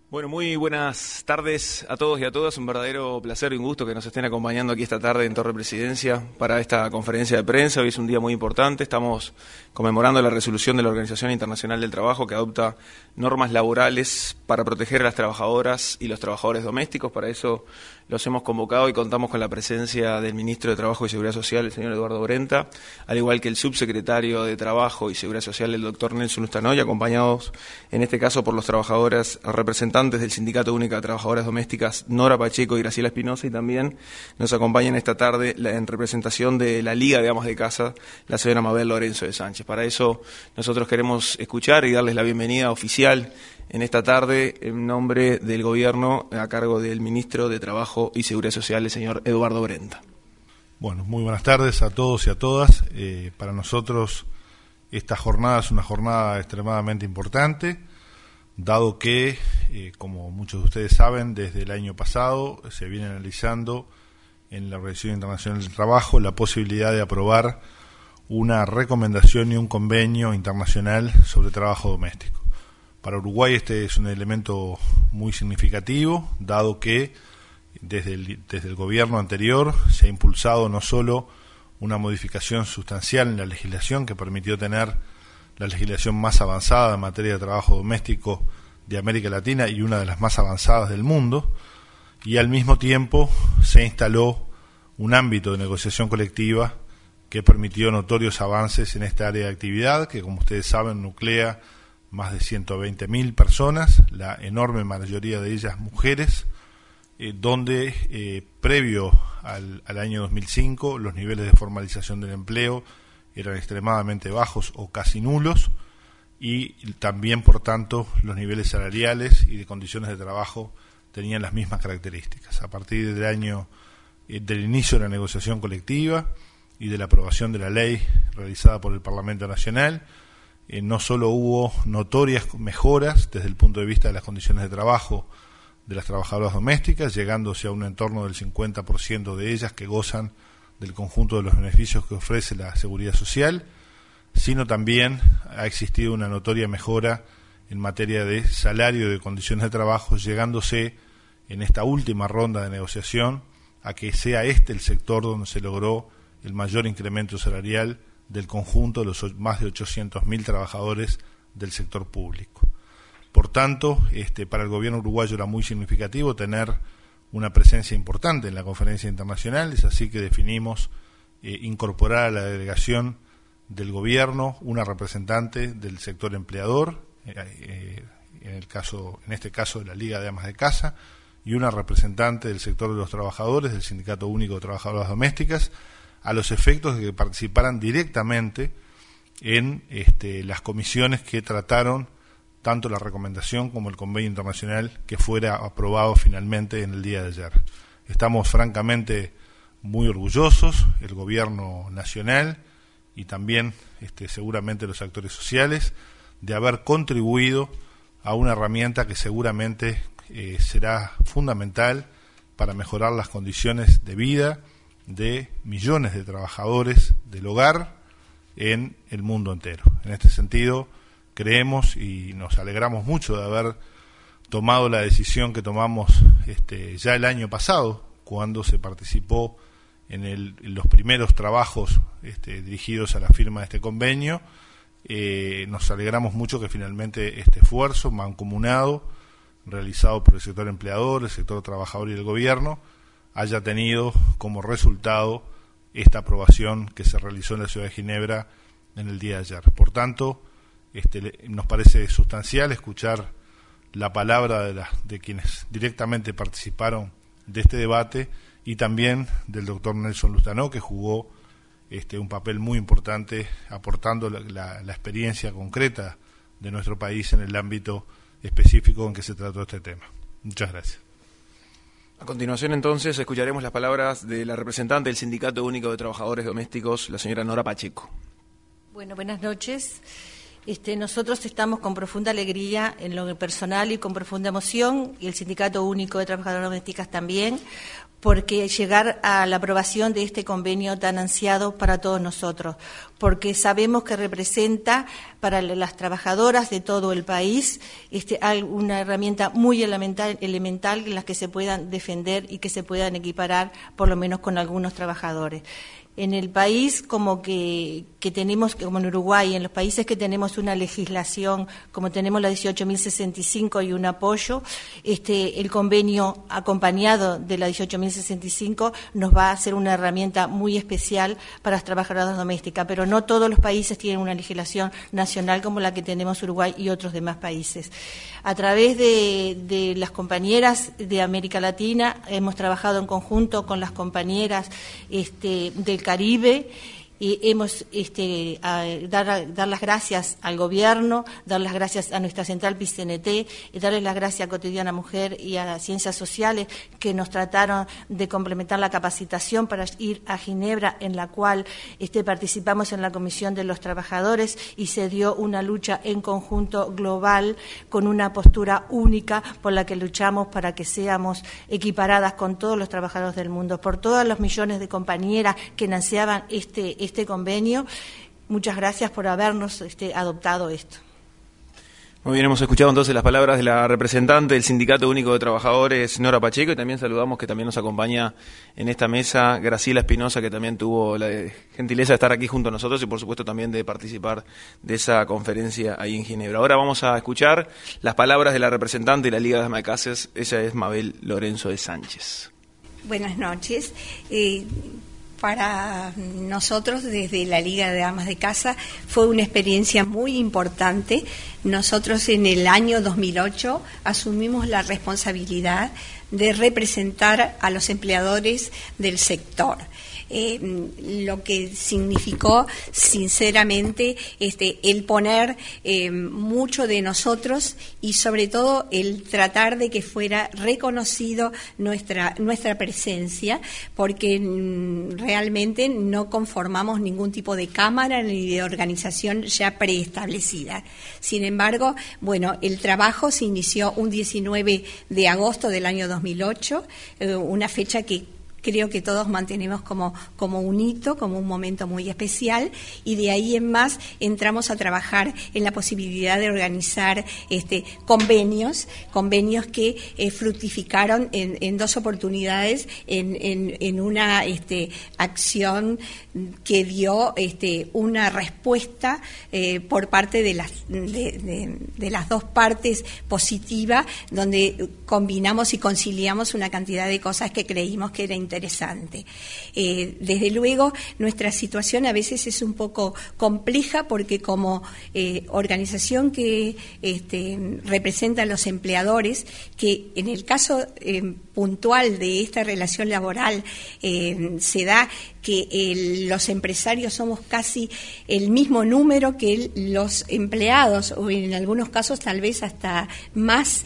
Bueno, muy buenas tardes a todos y a todas. Un verdadero placer y un gusto que nos estén acompañando aquí esta tarde en Torre Presidencia para esta conferencia de prensa. Hoy es un día muy importante. Estamos conmemorando la resolución de la Organización Internacional del Trabajo que adopta normas laborales para proteger a las trabajadoras y los trabajadores domésticos. Para eso los hemos convocado y contamos con la presencia del Ministro de Trabajo y Seguridad Social, el señor Eduardo Brenta, al igual que el Subsecretario de Trabajo y Seguridad Social, el doctor Nelson Lustanoy, acompañados en este caso por los trabajadores representantes del Sindicato Único de Trabajadoras Domésticas, Nora Pacheco y Graciela Espinosa, y también nos acompañan esta tarde en representación de la Liga de Amas de Casa, la señora Mabel Lorenzo de Sánchez. Para eso nosotros queremos escuchar y darles la bienvenida oficial en esta tarde en nombre del Gobierno a cargo del Ministro de Trabajo y Seguridad Social, el señor Eduardo Brenta. Bueno, muy buenas tardes a todos y a todas. Para nosotros esta jornada es una jornada extremadamente importante, dado que, como muchos de ustedes saben, desde el año pasado se viene analizando en la Organización Internacional del Trabajo la posibilidad de aprobar una recomendación y un convenio internacional sobre trabajo doméstico. Para Uruguay este es un elemento muy significativo, dado que desde el gobierno anterior se ha impulsado no solo una modificación sustancial en la legislación que permitió tener la legislación más avanzada en materia de trabajo doméstico de América Latina y una de las más avanzadas del mundo, y al mismo tiempo se instaló un ámbito de negociación colectiva que permitió notorios avances en esta área de actividad que, como ustedes saben, nuclea más de 120.000 personas, la enorme mayoría de ellas mujeres, donde previo al año 2005 los niveles de formalización del empleo eran extremadamente bajos o casi nulos, y también, por tanto, los niveles salariales y de condiciones de trabajo tenían las mismas características. A partir del inicio de la negociación colectiva y de la aprobación de la ley realizada por el Parlamento Nacional, no solo hubo notorias mejoras desde el punto de vista de las condiciones de trabajo de las trabajadoras domésticas, llegándose a un entorno del 50% de ellas que gozan del conjunto de los beneficios que ofrece la seguridad social, sino también ha existido una notoria mejora en materia de salario y de condiciones de trabajo, llegándose en esta última ronda de negociación a que sea este el sector donde se logró el mayor incremento salarial del conjunto de los más de 800.000 trabajadores del sector público. Por tanto, para el gobierno uruguayo era muy significativo tener una presencia importante en la conferencia internacional. Es así que definimos incorporar a la delegación del gobierno una representante del sector empleador, en este caso de la Liga de Amas de Casa, y una representante del sector de los trabajadores, del Sindicato Único de Trabajadoras Domésticas, a los efectos de que participaran directamente en las comisiones que trataron tanto la recomendación como el convenio internacional que fuera aprobado finalmente en el día de ayer. Estamos francamente muy orgullosos, el gobierno nacional y también seguramente los actores sociales, de haber contribuido a una herramienta que seguramente será fundamental para mejorar las condiciones de vida de millones de trabajadores del hogar en el mundo entero. En este sentido, creemos y nos alegramos mucho de haber tomado la decisión que tomamos ya el año pasado, cuando se participó en los primeros trabajos dirigidos a la firma de este convenio. Nos alegramos mucho que finalmente este esfuerzo mancomunado, realizado por el sector empleador, el sector trabajador y el gobierno, haya tenido como resultado esta aprobación que se realizó en la ciudad de Ginebra en el día de ayer. Por tanto, nos parece sustancial escuchar la palabra de quienes directamente participaron de este debate y también del doctor Nelson Lustanoy, que jugó un papel muy importante aportando la experiencia concreta de nuestro país en el ámbito específico en que se trató este tema. Muchas gracias. A continuación, entonces, escucharemos las palabras de la representante del Sindicato Único de Trabajadores Domésticos, la señora Nora Pacheco. Bueno, buenas noches. Nosotros estamos con profunda alegría en lo personal y con profunda emoción, y el Sindicato Único de Trabajadoras Domésticas también, porque llegar a la aprobación de este convenio tan ansiado para todos nosotros, porque sabemos que representa para las trabajadoras de todo el país una herramienta muy elemental en la que se puedan defender y que se puedan equiparar por lo menos con algunos trabajadores. En el país como que tenemos, como en Uruguay, en los países que tenemos una legislación, como tenemos la 18.065 y un apoyo, el convenio acompañado de la 18.065 nos va a ser una herramienta muy especial para las trabajadoras domésticas, pero no todos los países tienen una legislación nacional como la que tenemos Uruguay y otros demás países. A través de las compañeras de América Latina hemos trabajado en conjunto con las compañeras del Caribe, y hemos dar las gracias al gobierno, dar las gracias a nuestra central PICNT, y darles las gracias a Cotidiana Mujer y a Ciencias Sociales, que nos trataron de complementar la capacitación para ir a Ginebra, en la cual participamos en la Comisión de los Trabajadores, y se dio una lucha en conjunto global con una postura única por la que luchamos para que seamos equiparadas con todos los trabajadores del mundo, por todos los millones de compañeras que ansiaban este convenio. Muchas gracias por habernos adoptado esto. Muy bien, hemos escuchado entonces las palabras de la representante del Sindicato Único de Trabajadores, Nora Pacheco, y también saludamos que también nos acompaña en esta mesa Graciela Espinosa, que también tuvo la gentileza de estar aquí junto a nosotros y por supuesto también de participar de esa conferencia ahí en Ginebra. Ahora vamos a escuchar las palabras de la representante de la Liga de Amas de Casa. Ella es Mabel Lorenzo de Sánchez. Buenas noches. Para nosotros, desde la Liga de Amas de Casa, fue una experiencia muy importante. Nosotros en el año 2008 asumimos la responsabilidad de representar a los empleadores del sector. Lo que significó sinceramente el poner mucho de nosotros, y sobre todo el tratar de que fuera reconocido nuestra presencia, porque realmente no conformamos ningún tipo de cámara ni de organización ya preestablecida. Sin embargo, bueno, el trabajo se inició un 19 de agosto del año 2008, una fecha que creo que todos mantenemos como un hito, como un momento muy especial, y de ahí en más entramos a trabajar en la posibilidad de organizar convenios que fructificaron en dos oportunidades en una acción que dio una respuesta por parte de las dos partes positiva, donde combinamos y conciliamos una cantidad de cosas que creímos que era interesante. Desde luego, nuestra situación a veces es un poco compleja, porque como organización que representa a los empleadores, que en el caso puntual de esta relación laboral se da que los empresarios somos casi el mismo número que los empleados, o en algunos casos tal vez hasta más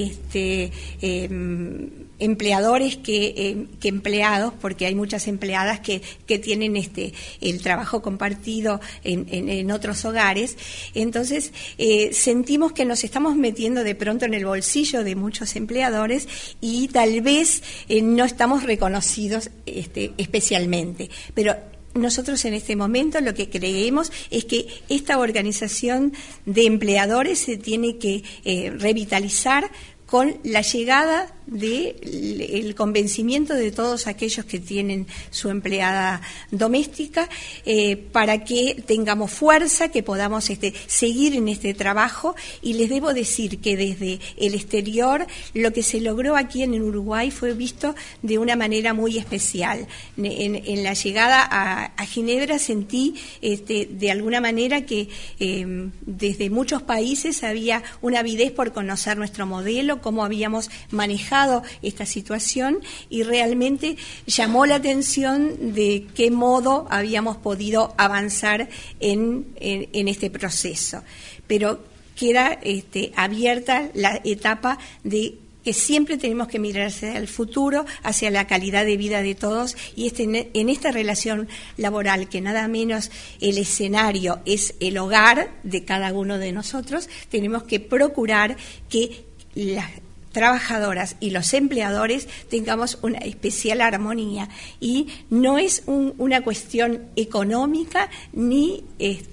empleadores que empleados, porque hay muchas empleadas que tienen el trabajo compartido en otros hogares. Entonces sentimos que nos estamos metiendo de pronto en el bolsillo de muchos empleadores, y tal vez no estamos reconocidos especialmente. Pero nosotros en este momento lo que creemos es que esta organización de empleadores se tiene que revitalizar con la llegada del convencimiento de todos aquellos que tienen su empleada doméstica, para que tengamos fuerza, que podamos seguir en este trabajo. Y les debo decir que desde el exterior lo que se logró aquí en Uruguay fue visto de una manera muy especial. En la llegada a Ginebra sentí de alguna manera que desde muchos países había una avidez por conocer nuestro modelo, cómo habíamos manejado esta situación, y realmente llamó la atención de qué modo habíamos podido avanzar en este proceso. Pero queda abierta la etapa de que siempre tenemos que mirar hacia el futuro, hacia la calidad de vida de todos, y en esta relación laboral, que nada menos el escenario es el hogar de cada uno de nosotros, tenemos que procurar que las trabajadoras y los empleadores tengamos una especial armonía, y no es una cuestión económica ni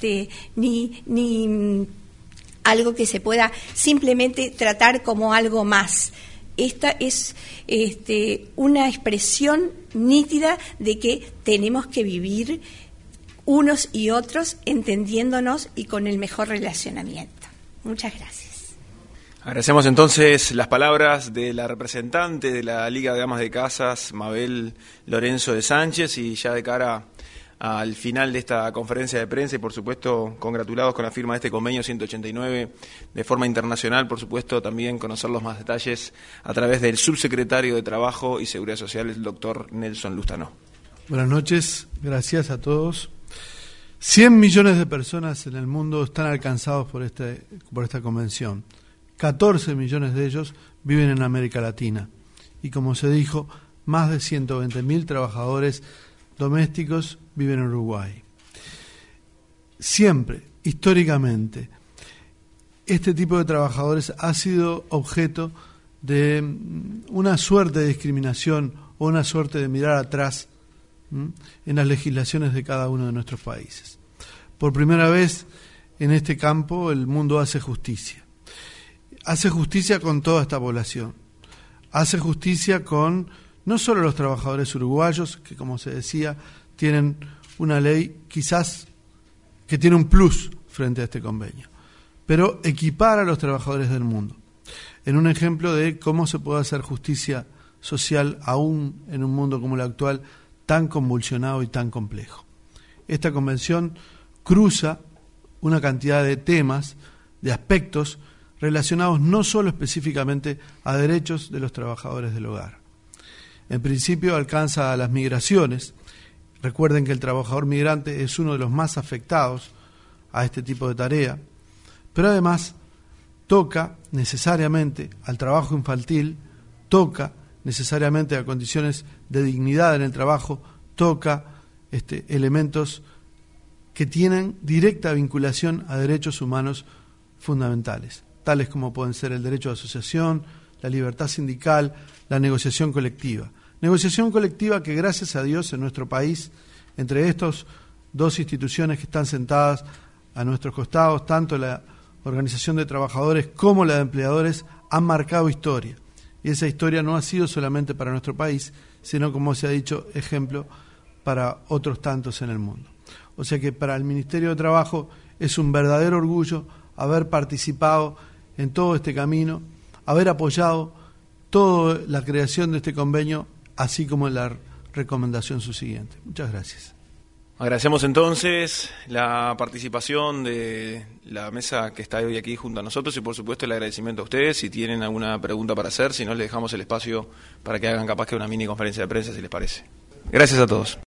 algo que se pueda simplemente tratar como algo más. Esta es una expresión nítida de que tenemos que vivir unos y otros entendiéndonos y con el mejor relacionamiento. Muchas gracias. Agradecemos entonces las palabras de la representante de la Liga de Amas de Casas, Mabel Lorenzo de Sánchez, y ya de cara al final de esta conferencia de prensa y por supuesto congratulados con la firma de este convenio 189 de forma internacional, por supuesto también conocer los más detalles a través del subsecretario de Trabajo y Seguridad Social, el doctor Nelson Lustano. Buenas noches, gracias a todos. 100 millones de personas en el mundo están alcanzados por esta convención. 14 millones de ellos viven en América Latina y, como se dijo, más de 120.000 trabajadores domésticos viven en Uruguay. Siempre, históricamente, este tipo de trabajadores ha sido objeto de una suerte de discriminación o una suerte de mirar atrás en las legislaciones de cada uno de nuestros países. Por primera vez en este campo el mundo hace justicia. Hace justicia con toda esta población. Hace justicia con no solo los trabajadores uruguayos, que como se decía, tienen una ley quizás que tiene un plus frente a este convenio, pero equipara a los trabajadores del mundo, en un ejemplo de cómo se puede hacer justicia social aún en un mundo como el actual, tan convulsionado y tan complejo. Esta convención cruza una cantidad de temas, de aspectos relacionados no solo específicamente a derechos de los trabajadores del hogar. En principio alcanza a las migraciones. Recuerden que el trabajador migrante es uno de los más afectados a este tipo de tarea, pero además toca necesariamente al trabajo infantil, toca necesariamente a condiciones de dignidad en el trabajo, toca elementos que tienen directa vinculación a derechos humanos fundamentales, tales como pueden ser el derecho de asociación, la libertad sindical, la negociación colectiva. Negociación colectiva que, gracias a Dios, en nuestro país, entre estas dos instituciones que están sentadas a nuestros costados, tanto la Organización de Trabajadores como la de Empleadores, han marcado historia. Y esa historia no ha sido solamente para nuestro país, sino, como se ha dicho, ejemplo para otros tantos en el mundo. O sea que para el Ministerio de Trabajo es un verdadero orgullo haber participado en todo este camino, haber apoyado toda la creación de este convenio, así como la recomendación subsiguiente. Muchas gracias. Agradecemos entonces la participación de la mesa que está hoy aquí junto a nosotros y por supuesto el agradecimiento a ustedes. Si tienen alguna pregunta para hacer, si no, les dejamos el espacio para que hagan capaz que una mini conferencia de prensa, si les parece. Gracias a todos.